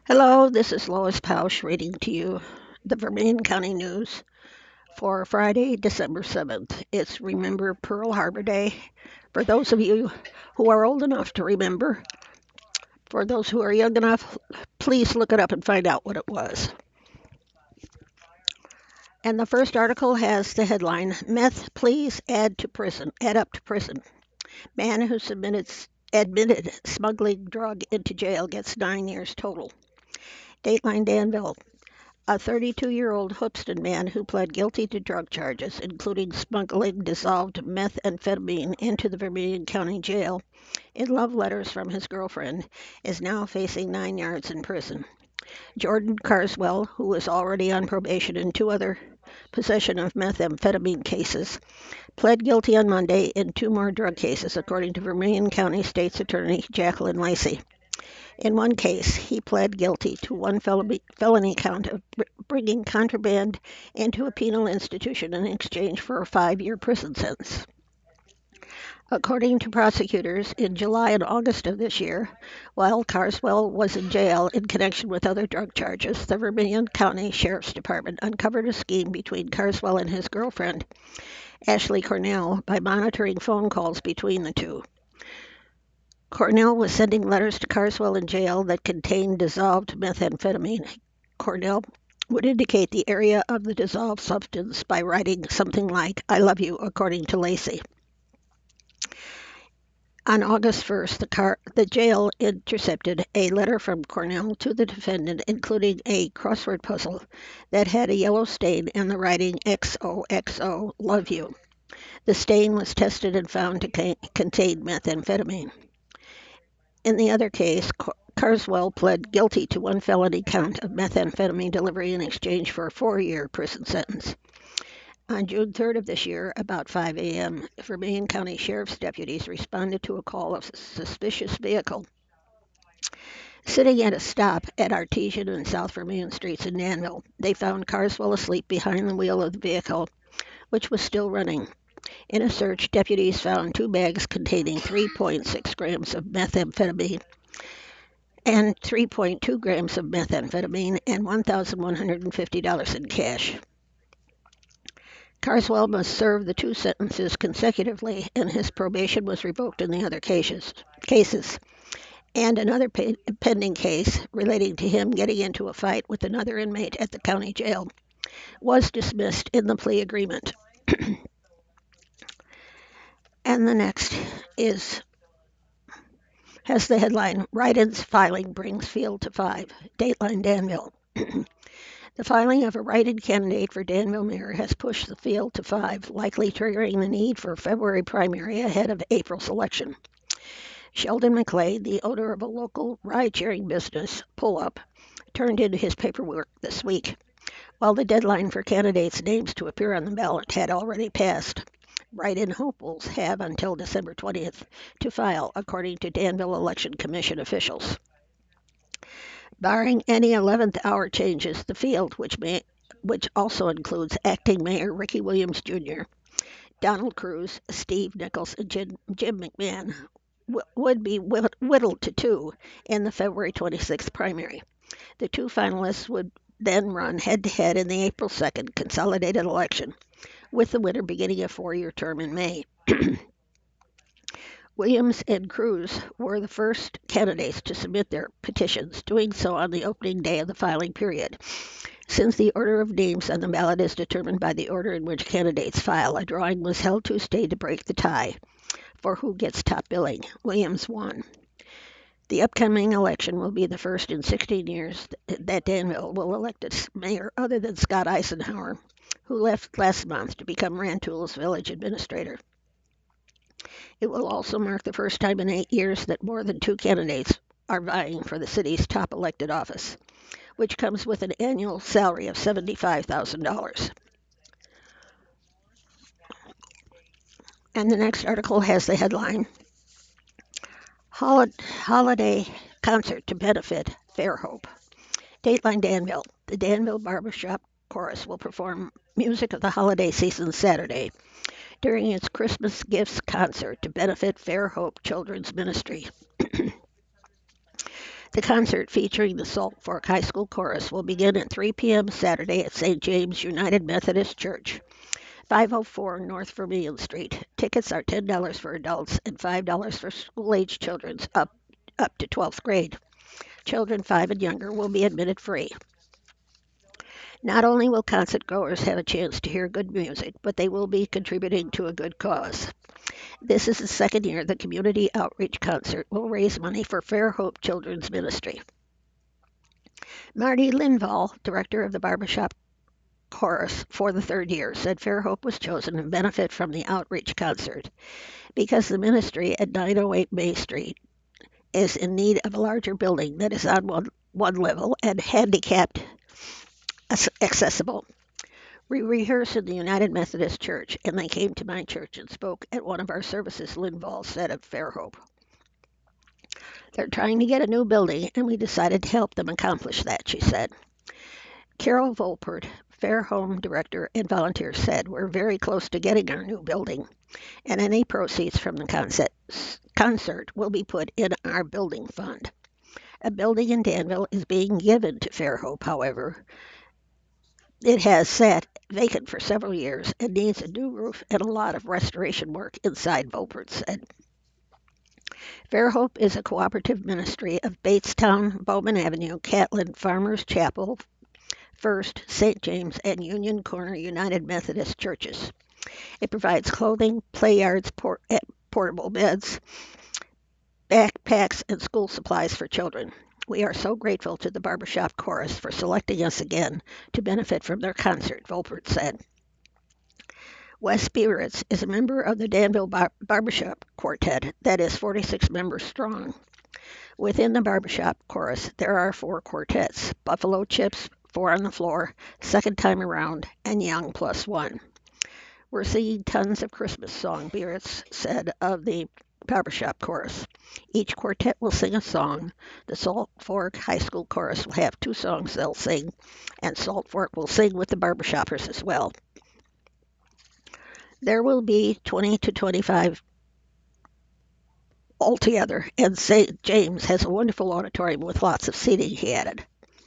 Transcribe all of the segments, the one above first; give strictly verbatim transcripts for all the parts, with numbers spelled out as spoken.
Hello, this is Lois Pausch reading to you the Vermilion County News for Friday, December seventh. It's Remember Pearl Harbor Day. For those of you who are old enough to remember, for those who are young enough, please look it up and find out what it was. And the first article has the headline Meth Please Add to Prison, Add Up to Prison. Man who submitted, admitted smuggling drug into jail gets nine years total. Dateline Danville. A thirty-two-year-old Hoopeston man who pled guilty to drug charges, including smuggling dissolved methamphetamine into the Vermilion County Jail in love letters from his girlfriend, is now facing nine years in prison. Jordan Carswell, who was already on probation in two other possession of methamphetamine cases, pled guilty on Monday in two more drug cases, according to Vermilion County State's Attorney Jacqueline Lacey. In one case, he pled guilty to one felony, felony count of bringing contraband into a penal institution in exchange for a five-year prison sentence. According to prosecutors, in July and August of this year, while Carswell was in jail in connection with other drug charges, the Vermilion County Sheriff's Department uncovered a scheme between Carswell and his girlfriend, Ashley Cornell, by monitoring phone calls between the two. Cornell was sending letters to Carswell in jail that contained dissolved methamphetamine. Cornell would indicate the area of the dissolved substance by writing something like, I love you, according to Lacey. On August first, the, car, the jail intercepted a letter from Cornell to the defendant, including a crossword puzzle that had a yellow stain and the writing X O X O, love you. The stain was tested and found to ca- contain methamphetamine. In the other case, Carswell pled guilty to one felony count of methamphetamine delivery in exchange for a four-year prison sentence. On June third of this year, about five a.m., Vermilion County Sheriff's deputies responded to a call of a suspicious vehicle sitting at a stop at Artesian and South Vermilion Streets in Danville. They found Carswell asleep behind the wheel of the vehicle, which was still running. In a search, deputies found two bags containing three point six grams of methamphetamine and three point two grams of methamphetamine and one thousand one hundred fifty dollars in cash. Carswell must serve the two sentences consecutively, and his probation was revoked in the other cases. cases. And another pe- pending case relating to him getting into a fight with another inmate at the county jail was dismissed in the plea agreement. And the next is has the headline Write-ins filing brings field to five. Dateline Danville. The filing of a write-in candidate for Danville mayor has pushed the field to five, likely triggering the need for a February primary ahead of April's election. Sheldon McClay, the owner of a local ride-sharing business, Pull Up, turned in his paperwork this week, while the deadline for candidates' names to appear on the ballot had already passed. Write-in hopefuls have until December twentieth to file, according to Danville Election Commission officials. Barring any eleventh hour changes, the field, which may, which also includes acting Mayor Ricky Williams Junior, Donald Cruz, Steve Nichols, and Jim, Jim McMahon, w- would be whittled to two in the February twenty-sixth primary. The two finalists would then run head-to-head in the April second consolidated election, with the winner beginning a four-year term in May. Williams and Cruz were the first candidates to submit their petitions, doing so on the opening day of the filing period. Since the order of names on the ballot is determined by the order in which candidates file, a drawing was held Tuesday to break the tie for who gets top billing. Williams won. The upcoming election will be the first in sixteen years that Danville will elect a mayor other than Scott Eisenhower, who left last month to become Rantoul's village administrator. It will also mark the first time in eight years that more than two candidates are vying for the city's top elected office, which comes with an annual salary of seventy-five thousand dollars. And the next article has the headline Holiday Concert to Benefit Fairhope. Dateline Danville. The Danville Barbershop Chorus will perform music of the holiday season Saturday during its Christmas Gifts concert to benefit Fairhope Children's Ministry. The concert featuring the Salt Fork High School Chorus will begin at three p.m. Saturday at Saint James United Methodist Church, five oh four North Vermillion Street. Tickets are ten dollars for adults and five dollars for school-age children up, up to twelfth grade. Children five and younger will be admitted free. Not only will concert goers have a chance to hear good music, but they will be contributing to a good cause. This is the second year the community outreach concert will raise money for Fair Hope Children's Ministry. Marty Linval, director of the Barbershop Chorus for the third year, said Fair Hope was chosen to benefit from the outreach concert because the ministry at nine oh eight May Street is in need of a larger building that is on one, one level and handicapped accessible. We rehearsed in the United Methodist Church, and they came to my church and spoke at one of our services, Linval said of Fairhope. They're trying to get a new building, and we decided to help them accomplish that, she said. Carol Volpert, Fair Home Director and volunteer, said, we're very close to getting our new building, and any proceeds from the concert, concert will be put in our building fund. A building in Danville is being given to Fairhope, however. It has sat vacant for several years and needs a new roof and a lot of restoration work inside, Volpert said. Fairhope is a cooperative ministry of Batestown, Bowman Avenue, Catlin, Farmers Chapel, First, Saint James, and Union Corner United Methodist churches. It provides clothing, play yards, port- portable beds, backpacks, and school supplies for children. We are so grateful to the Barbershop Chorus for selecting us again to benefit from their concert, Volpert said. Wes Spirits is a member of the Danville Bar- Barbershop Quartet that is forty-six members strong. Within the Barbershop Chorus, there are four quartets, Buffalo Chips, Four on the Floor, Second Time Around, and Young Plus One. We're singing tons of Christmas songs, Spirits said of the Barbershop Chorus. Each quartet will sing a song. The Salt Fork High School Chorus will have two songs they'll sing, and Salt Fork will sing with the Barbershoppers as well. There will be twenty to twenty-five altogether, and Saint James has a wonderful auditorium with lots of seating, he added.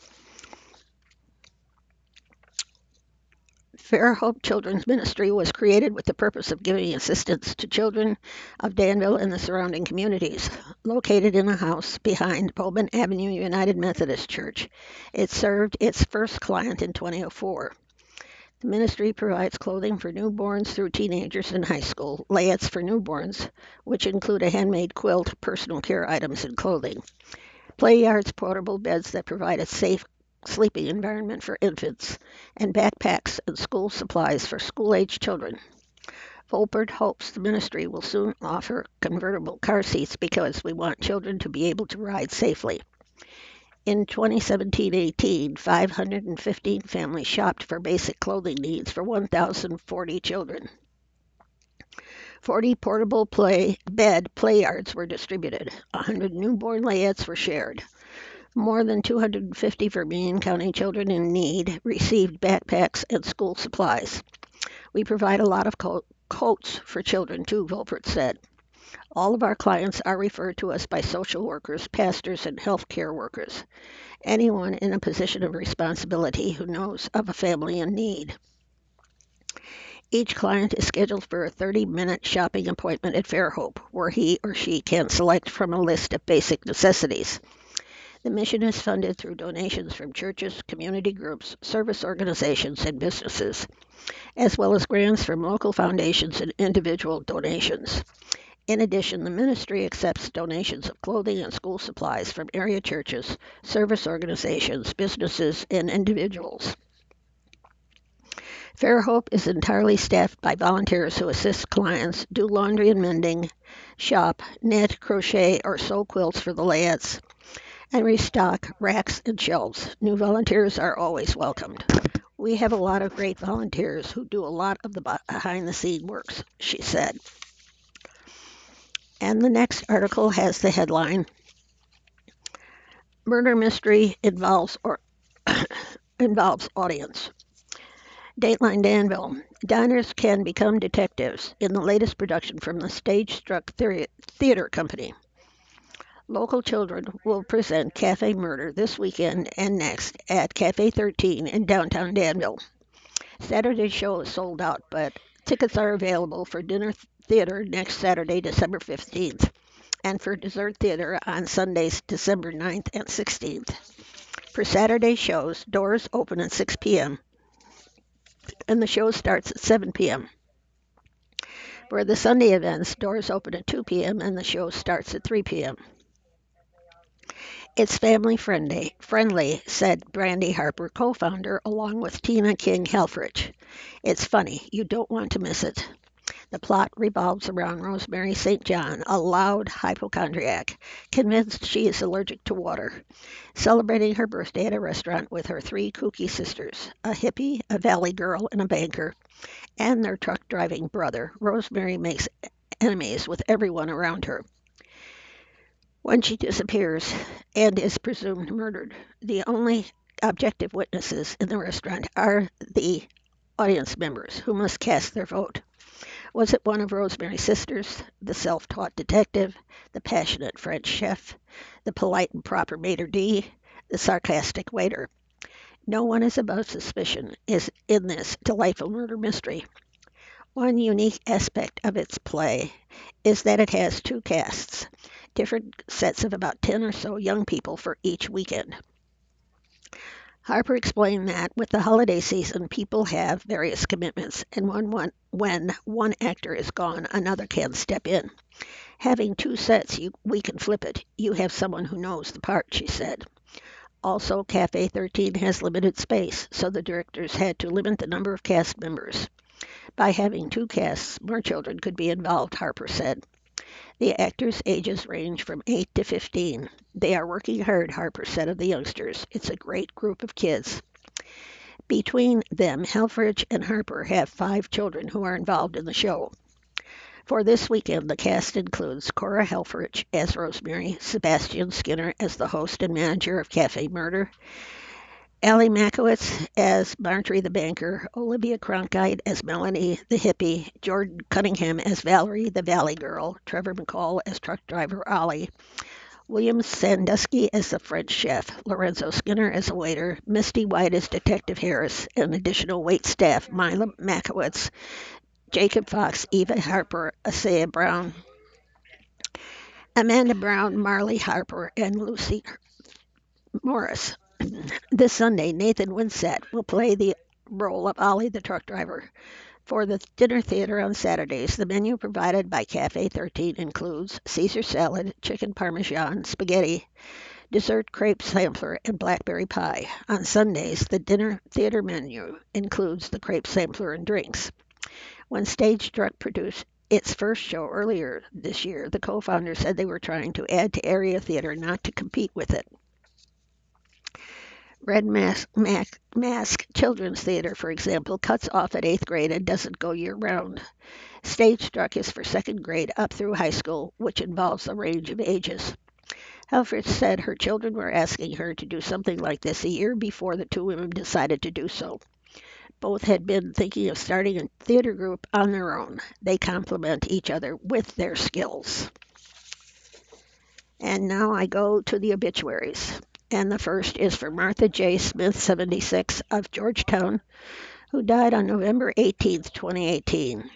Fair Hope Children's Ministry was created with the purpose of giving assistance to children of Danville and the surrounding communities. Located in a house behind Bowman Avenue United Methodist Church, it served its first client in twenty oh four. The ministry provides clothing for newborns through teenagers in high school, layettes for newborns, which include a handmade quilt, personal care items, and clothing. Play yards, portable beds that provide a safe sleeping environment for infants, and backpacks and school supplies for school-age children. Volpert hopes the ministry will soon offer convertible car seats because we want children to be able to ride safely. In twenty seventeen eighteen, five hundred fifteen families shopped for basic clothing needs for one thousand forty children. forty portable play bed play yards were distributed. one hundred newborn layettes were shared. More than two hundred fifty Vermilion County children in need received backpacks and school supplies. We provide a lot of co- coats for children, too, Volpert said. All of our clients are referred to us by social workers, pastors, and health care workers. Anyone in a position of responsibility who knows of a family in need. Each client is scheduled for a thirty-minute shopping appointment at Fairhope, where he or she can select from a list of basic necessities. The mission is funded through donations from churches, community groups, service organizations, and businesses, as well as grants from local foundations and individual donations. In addition, the ministry accepts donations of clothing and school supplies from area churches, service organizations, businesses, and individuals. Fairhope is entirely staffed by volunteers who assist clients, do laundry and mending, shop, knit, crochet, or sew quilts for the layettes, and restock racks and shelves. New volunteers are always welcomed. We have a lot of great volunteers who do a lot of the behind-the-scenes works, she said. And the next article has the headline, Murder Mystery Involves or involves Audience. Dateline Danville. Diners can become detectives in the latest production from the Stage Struck Theater Company. Local children will present Cafe Murder this weekend and next at Cafe thirteen in downtown Danville. Saturday's show is sold out, but tickets are available for dinner theater next Saturday, December fifteenth, and for dessert theater on Sundays, December ninth and sixteenth. For Saturday shows, doors open at six p m and the show starts at seven p m. For the Sunday events, doors open at two p m and the show starts at three p m. It's family friendly, friendly, said Brandy Harper, co-founder, along with Tina King Helfrich. It's funny, you don't want to miss it. The plot revolves around Rosemary Saint John, a loud hypochondriac, convinced she is allergic to water, celebrating her birthday at a restaurant with her three kooky sisters, a hippie, a valley girl, and a banker, and their truck driving brother. Rosemary makes enemies with everyone around her. When she disappears and is presumed murdered, the only objective witnesses in the restaurant are the audience members who must cast their vote. Was it one of Rosemary's sisters, the self-taught detective, the passionate French chef, the polite and proper maitre d', the sarcastic waiter? No one is above suspicion is in this delightful murder mystery. One unique aspect of its play is that it has two casts, different sets of about ten or so young people for each weekend. Harper explained that with the holiday season, people have various commitments, and when one, when one actor is gone, another can step in. Having two sets, you, we can flip it. You have someone who knows the part, she said. Also, Cafe thirteen has limited space, so the directors had to limit the number of cast members. By having two casts, more children could be involved, Harper said. The actors' ages range from eight to fifteen. They are working hard, Harper said of the youngsters. It's a great group of kids. Between them, Helfrich and Harper have five children who are involved in the show. For this weekend, the cast includes Cora Helfrich as Rosemary, Sebastian Skinner as the host and manager of Cafe Murder, Allie Makowitz as Marjorie the banker, Olivia Cronkite as Melanie the hippie, Jordan Cunningham as Valerie the valley girl, Trevor McCall as truck driver Ollie, William Sandusky as the French chef, Lorenzo Skinner as a waiter, Misty White as Detective Harris, and additional wait staff Mila Makowitz, Jacob Fox, Eva Harper, Asaya Brown, Amanda Brown, Marley Harper, and Lucy Morris. This Sunday, Nathan Winsett will play the role of Ollie the truck driver. For the dinner theater on Saturdays, the menu provided by Cafe thirteen includes Caesar salad, chicken parmesan, spaghetti, dessert crepe sampler, and blackberry pie. On Sundays, the dinner theater menu includes the crepe sampler and drinks. When Stage Struck produced its first show earlier this year, the co-founders said they were trying to add to area theater, not to compete with it. Red Mask, Mask, Mask Children's Theater, for example, cuts off at eighth grade and doesn't go year-round. Stage Struck is for second grade up through high school, which involves a range of ages. Helfrich said her children were asking her to do something like this a year before the two women decided to do so. Both had been thinking of starting a theater group on their own. They complement each other with their skills. And now I go to the obituaries. And the first is for Martha J. Smith, seventy-six, of Georgetown, who died on November eighteenth, twenty eighteen.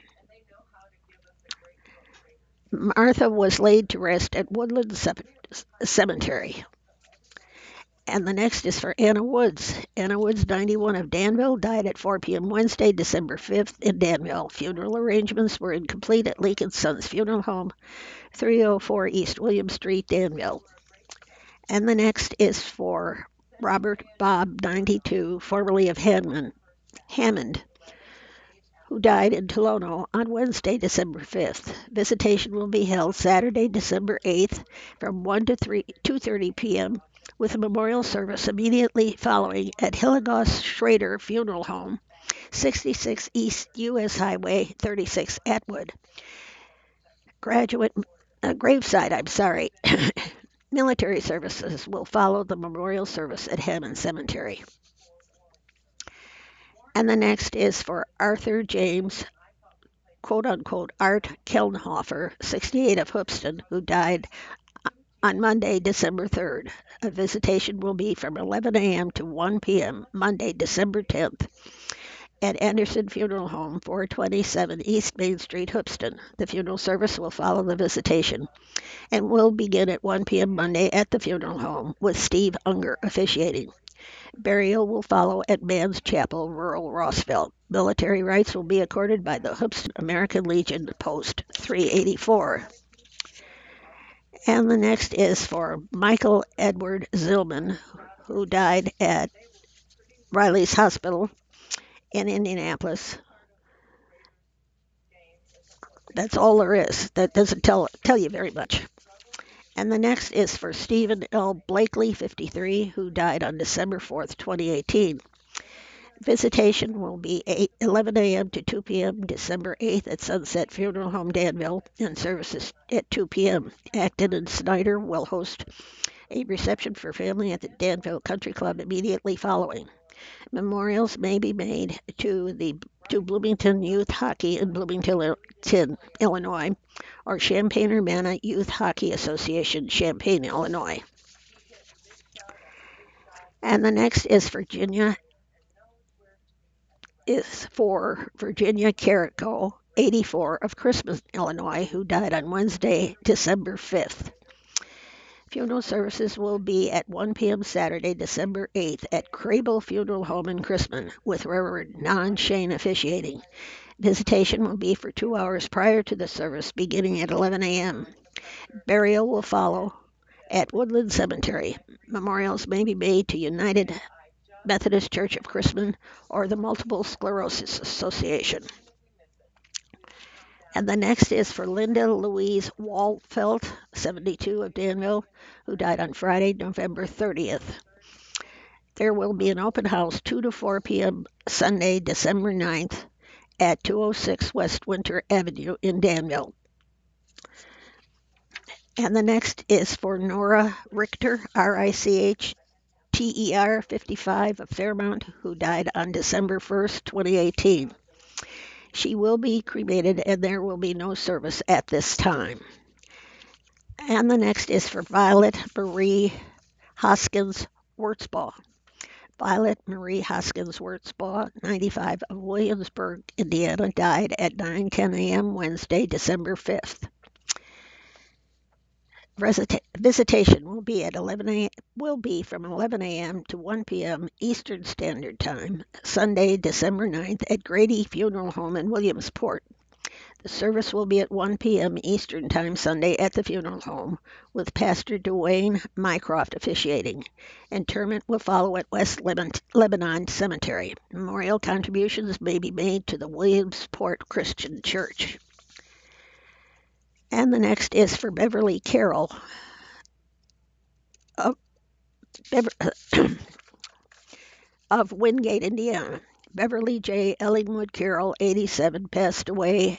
Martha was laid to rest at Woodland Cemetery. And the next is for Anna Woods. Anna Woods, ninety-one, of Danville, died at four p m Wednesday, December fifth, in Danville. Funeral arrangements were incomplete at Lincoln Sons Funeral Home, three oh four East William Street, Danville. And the next is for Robert Bob, ninety-two, formerly of Hammond, Hammond, who died in Tolono on Wednesday, December fifth. Visitation will be held Saturday, December eighth, from one to two thirty p m, with a memorial service immediately following at Hillegas Schrader Funeral Home, sixty-six East U S Highway thirty-six, Atwood. Graduate uh, graveside, I'm sorry. Military services will follow the memorial service at Hammond Cemetery. And the next is for Arthur James, quote-unquote, Art Kelnhofer, sixty-eight, of Hoopston, who died On Monday, December third, a visitation will be from eleven a m to one p m Monday, December tenth, at Anderson Funeral Home, four twenty-seven East Main Street, Hoopeston. The funeral service will follow the visitation and will begin at one p m Monday at the funeral home with Steve Unger officiating. Burial will follow at Man's Chapel, rural Rossville. Military rights will be accorded by the Hoopeston American Legion, Post three eighty-four. And the next is for Michael Edward Zillman, who died at Riley's Hospital in Indianapolis. That's all there is. That doesn't tell tell you very much. And the next is for Stephen L. Blakely, fifty-three, who died on December fourth, twenty eighteen. Visitation will be eight, eleven a m to two p m December eighth at Sunset Funeral Home, Danville, and services at two p m Acton and Snyder will host a reception for family at the Danville Country Club immediately following. Memorials may be made to the to Bloomington Youth Hockey in Bloomington, Illinois, or Champaign-Urbana Youth Hockey Association, Champaign, Illinois. And the next is Virginia is for Virginia Carrico, eighty-four, of Christmas, Illinois, who died on Wednesday, December fifth. Funeral services will be at one p m Saturday, December eighth at Crable Funeral Home in Chrisman, with Reverend Non Shane officiating. Visitation will be for two hours prior to the service, beginning at eleven a m Burial will follow at Woodland Cemetery. Memorials may be made to United Methodist Church of Chrisman or the Multiple Sclerosis Association. And the next is for Linda Louise Walfelt, seventy-two, of Danville, who died on Friday, November thirtieth. There will be an open house two to four p m Sunday, December ninth at two oh six West Winter Avenue in Danville. And the next is for Nora Richter, R I C H T E R, fifty-five, of Fairmount, who died on December first, twenty eighteen. She will be cremated and there will be no service at this time. And the next is for Violet Marie Hoskins Wurtzbaugh. Violet Marie Hoskins Wurtzbaugh, ninety-five, of Williamsburg, Indiana, died at nine ten a m Wednesday, December fifth. Visita- visitation will be at eleven a m will be from eleven a m to one p m Eastern Standard Time, Sunday, December ninth, at Grady Funeral Home in Williamsport. The service will be at one p m Eastern Time Sunday at the funeral home, with Pastor Dwayne Mycroft officiating. Interment will follow at West Lebanon Cemetery. Memorial contributions may be made to the Williamsport Christian Church. And the next is for Beverly Carroll of, Bever- of Wingate, Indiana. Beverly J. Ellingwood Carroll, eighty-seven, passed away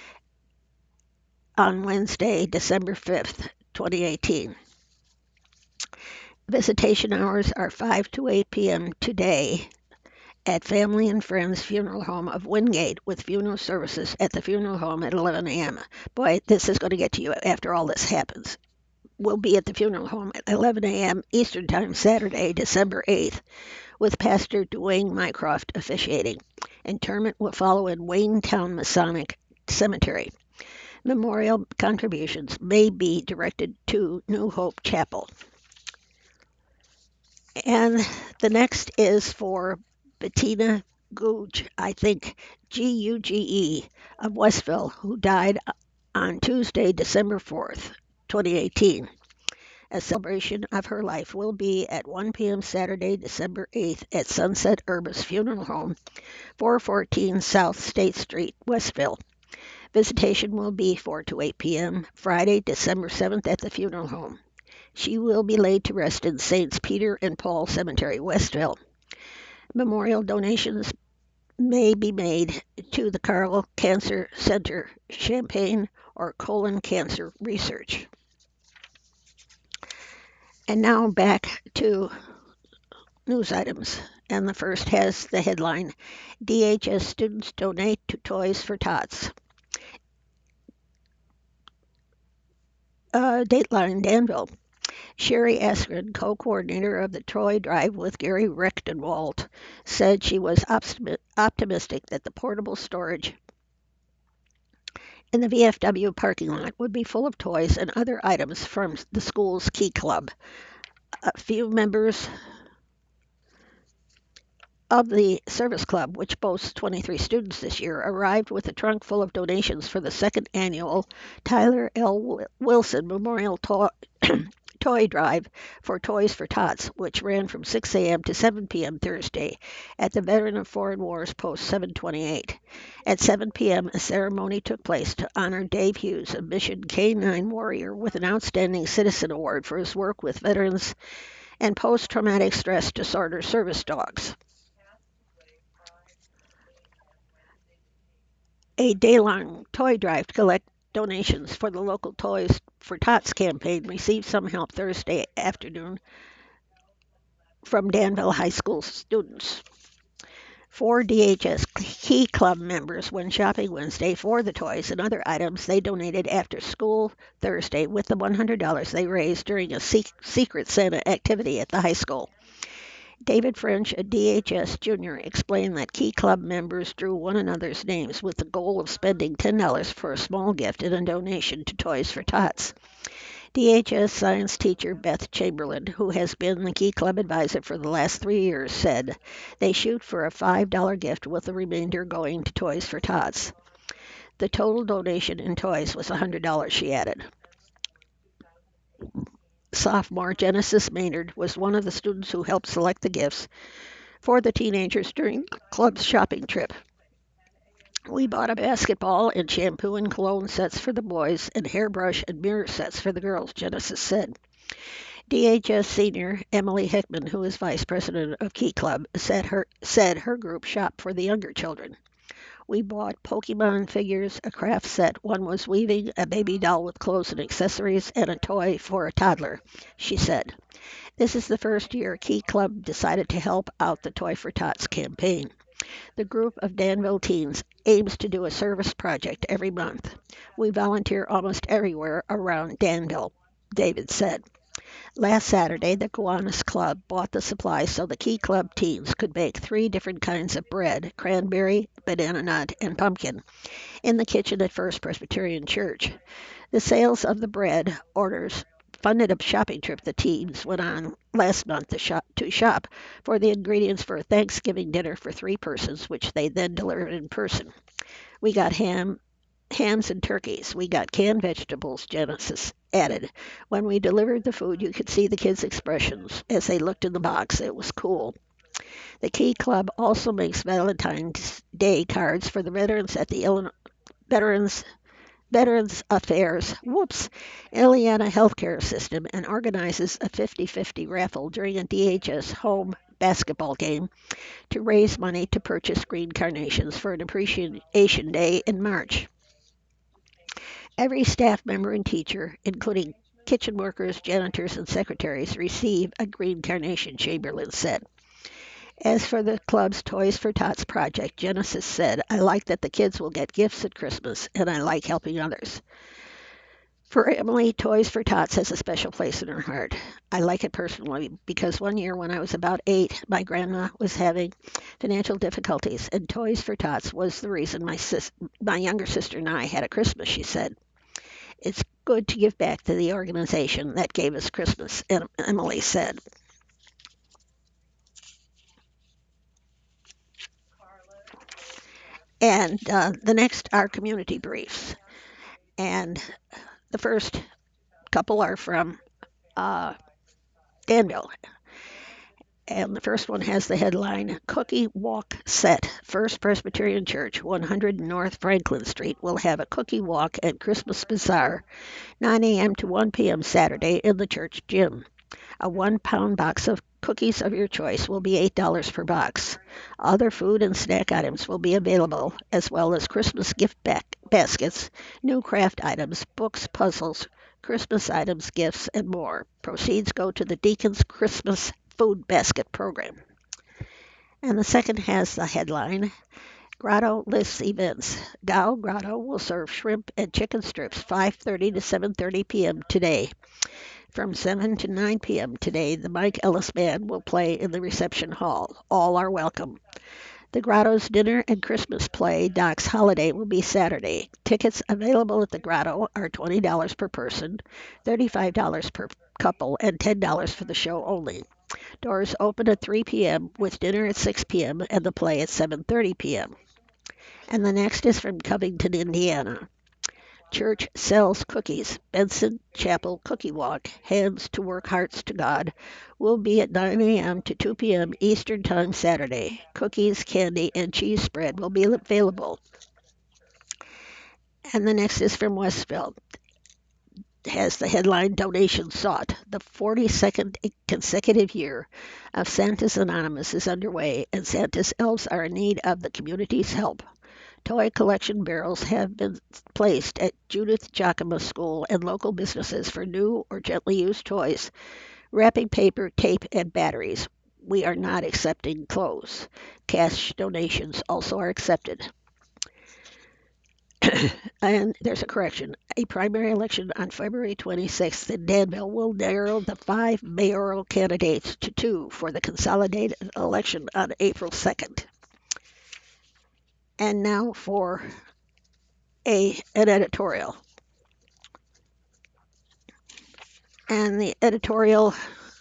on Wednesday, December fifth, twenty eighteen. Visitation hours are five to eight p m today at Family and Friends Funeral Home of Wingate, with funeral services at the funeral home at eleven a m Boy, this is going to get to you after all this happens. We'll be at the funeral home at eleven a m Eastern Time Saturday, December eighth, with Pastor Dwayne Mycroft officiating. Interment will follow in Waynetown Masonic Cemetery. Memorial contributions may be directed to New Hope Chapel. And the next is for Bettina Guge, I think G U G E, of Westville, who died on Tuesday, December fourth, twenty eighteen. A celebration of her life will be at one p m Saturday, December eighth, at Sunset Urbis Funeral Home, four fourteen South State Street, Westville. Visitation will be four to eight p m Friday, December seventh, at the funeral home. She will be laid to rest in Saints Peter and Paul Cemetery, Westville. Memorial donations may be made to the Carle Cancer Center, Champaign, or Colon Cancer Research. And now back to news items. And the first has the headline, D H S students donate to Toys for Tots. Uh, Dateline, Danville. Sherry Eskren, co-coordinator of the toy drive with Gary Rechtenwald, said she was optimi- optimistic that the portable storage in the V F W parking lot would be full of toys and other items from the school's Key Club. A few members of the service club, which boasts twenty-three students this year, arrived with a trunk full of donations for the second annual Tyler L. Wilson Memorial To- Toy Drive for Toys for Tots, which ran from six a.m. to seven p.m. Thursday at the Veteran of Foreign Wars Post seven twenty-eight. At seven p.m., a ceremony took place to honor Dave Hughes, a Mission K nine warrior with an Outstanding Citizen Award for his work with veterans and post-traumatic stress disorder service dogs. A day-long toy drive to collect donations for the local Toys for Tots campaign received some help Thursday afternoon from Danville High School students. Four D H S Key Club members went shopping Wednesday for the toys and other items they donated after school Thursday with the one hundred dollars they raised during a Secret Santa activity at the high school. David French, a D H S junior, explained that Key Club members drew one another's names with the goal of spending ten dollars for a small gift and a donation to Toys for Tots. D H S science teacher Beth Chamberlain, who has been the Key Club advisor for the last three years, said they shoot for a five dollars gift with the remainder going to Toys for Tots. The total donation in toys was one hundred dollars, she added. Sophomore Genesis Maynard was one of the students who helped select the gifts for the teenagers during the club's shopping trip. We bought a basketball and shampoo and cologne sets for the boys and hairbrush and mirror sets for the girls, Genesis said. D H S senior Emily Hickman, who is vice president of Key Club, said her, said her group shopped for the younger children. We bought Pokemon figures, a craft set, one was weaving, a baby doll with clothes and accessories, and a toy for a toddler, she said. This is the first year Key Club decided to help out the Toy for Tots campaign. The group of Danville teens aims to do a service project every month. We volunteer almost everywhere around Danville, David said. Last Saturday, the Kiwanis Club bought the supplies so the Key Club teens could bake three different kinds of bread, cranberry, banana nut, and pumpkin, in the kitchen at First Presbyterian Church. The sales of the bread orders funded a shopping trip the teens went on last month to shop, to shop for the ingredients for a Thanksgiving dinner for three persons, which they then delivered in person. We got ham, hams and turkeys. We got canned vegetables, Genesis added. When we delivered the food, you could see the kids' expressions as they looked in the box. It was cool. The Key Club also makes Valentine's Day cards for the veterans at the Illinois Veterans Veterans Affairs, whoops, Illiana Healthcare System and organizes a fifty-fifty raffle during a D H S home basketball game to raise money to purchase green carnations for an appreciation day in March. Every staff member and teacher, including kitchen workers, janitors, and secretaries, receive a green carnation, Chamberlain said. As for the club's Toys for Tots project, Genesis said, I like that the kids will get gifts at Christmas, and I like helping others. For Emily, Toys for Tots has a special place in her heart. I like it personally because one year when I was about eight, my grandma was having financial difficulties, and Toys for Tots was the reason my sis- my younger sister and I had a Christmas, she said. It's good to give back to the organization that gave us Christmas, Emily said. And uh, the next are community briefs. And the first couple are from uh, Danville. And the first one has the headline Cookie Walk Set. First Presbyterian Church, one hundred North Franklin Street, will have a cookie walk and Christmas bazaar, nine a.m. to one p.m. Saturday in the church gym. A one pound box of cookies of your choice will be eight dollars per box. Other food and snack items will be available, as well as Christmas gift back baskets, new craft items, books, puzzles, Christmas items, gifts, and more. Proceeds go to the Deacon's Christmas Food Basket Program. And the second has the headline Grotto lists events. Gao Grotto will serve shrimp and chicken strips five thirty to seven thirty p.m. today. From seven to nine p m today, the Mike Ellis Band will play in the reception hall. All are welcome. The Grotto's dinner and Christmas play, Doc's Holiday, will be Saturday. Tickets available at the Grotto are twenty dollars per person, thirty-five dollars per couple, and ten dollars for the show only. Doors open at three p m with dinner at six p m and the play at seven thirty p m. And the next is from Covington, Indiana. Church sells cookies. Benson Chapel Cookie Walk, Hands to Work Hearts to God, will be at nine a m to two p m Eastern Time Saturday. Cookies, candy, and cheese spread will be available. And the next is from Westville. Has the headline Donation Sought. The forty-second consecutive year of Santa's Anonymous is underway, and Santa's elves are in need of the community's help. Toy collection barrels have been placed at Judith Giacomo School and local businesses for new or gently used toys, wrapping paper, tape, and batteries. We are not accepting clothes. Cash donations also are accepted. And there's a correction. A primary election on February twenty-sixth in Danville will narrow the five mayoral candidates to two for the consolidated election on April second. And now for a, an editorial. And the editorial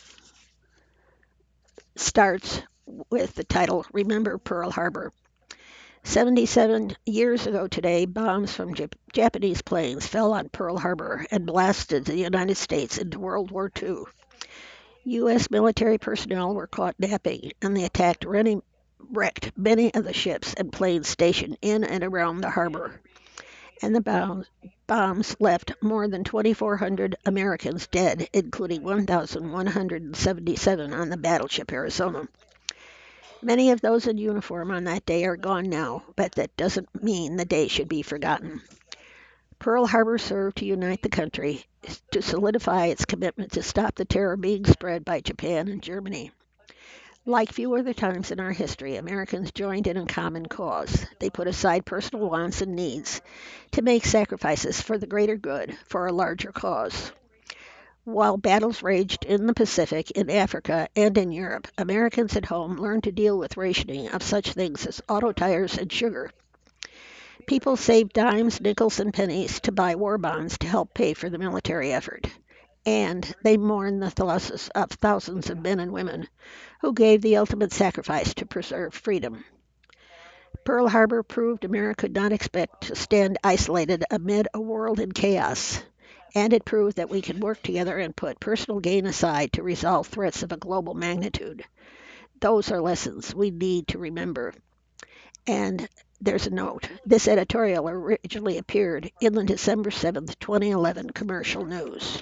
starts with the title, Remember Pearl Harbor. seventy-seven years ago today, bombs from Jap- Japanese planes fell on Pearl Harbor and blasted the United States into World War Two. U S military personnel were caught napping, and the attack running, wrecked many of the ships and planes stationed in and around the harbor. And the bombs, bombs left more than twenty-four hundred Americans dead, including one thousand one hundred seventy-seven on the battleship Arizona. Many of those in uniform on that day are gone now, but that doesn't mean the day should be forgotten. Pearl Harbor served to unite the country, to solidify its commitment to stop the terror being spread by Japan and Germany. Like few other times in our history, Americans joined in a common cause. They put aside personal wants and needs to make sacrifices for the greater good, for a larger cause. While battles raged in the Pacific, in Africa, and in Europe, Americans at home learned to deal with rationing of such things as auto tires and sugar. People saved dimes, nickels, and pennies to buy war bonds to help pay for the military effort. And they mourned the losses of thousands of men and women who gave the ultimate sacrifice to preserve freedom. Pearl Harbor proved America could not expect to stand isolated amid a world in chaos. And it proved that we can work together and put personal gain aside to resolve threats of a global magnitude. Those are lessons we need to remember. And there's a note. This editorial originally appeared in the December seventh, twenty eleven commercial news.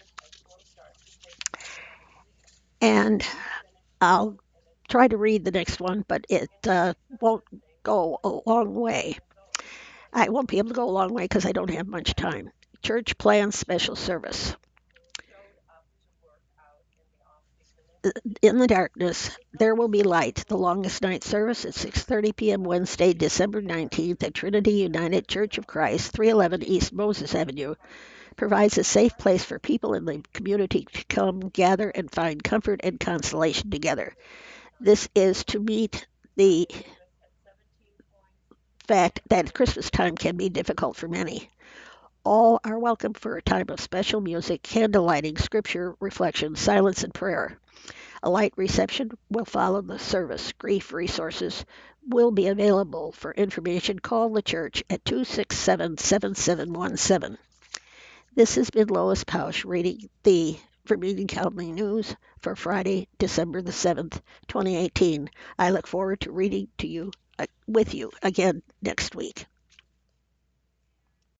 And I'll try to read the next one, but it uh, won't go a long way. I won't be able to go a long way because I don't have much time. Church plans special service. In the darkness, there will be light. The longest night service at six thirty p m Wednesday, December nineteenth at Trinity United Church of Christ, three eleven East Moses Avenue, provides a safe place for people in the community to come, gather, and find comfort and consolation together. This is to meet the fact that Christmas time can be difficult for many. All are welcome for a time of special music, candle lighting, scripture, reflection, silence, and prayer. A light reception will follow the service. Grief resources will be available. For information, call the church at two six seven, seven seven one seven. This has been Lois Pausch reading the Vermilion County News for Friday, December the seventh, twenty eighteen. I look forward to reading to you uh, with you again next week.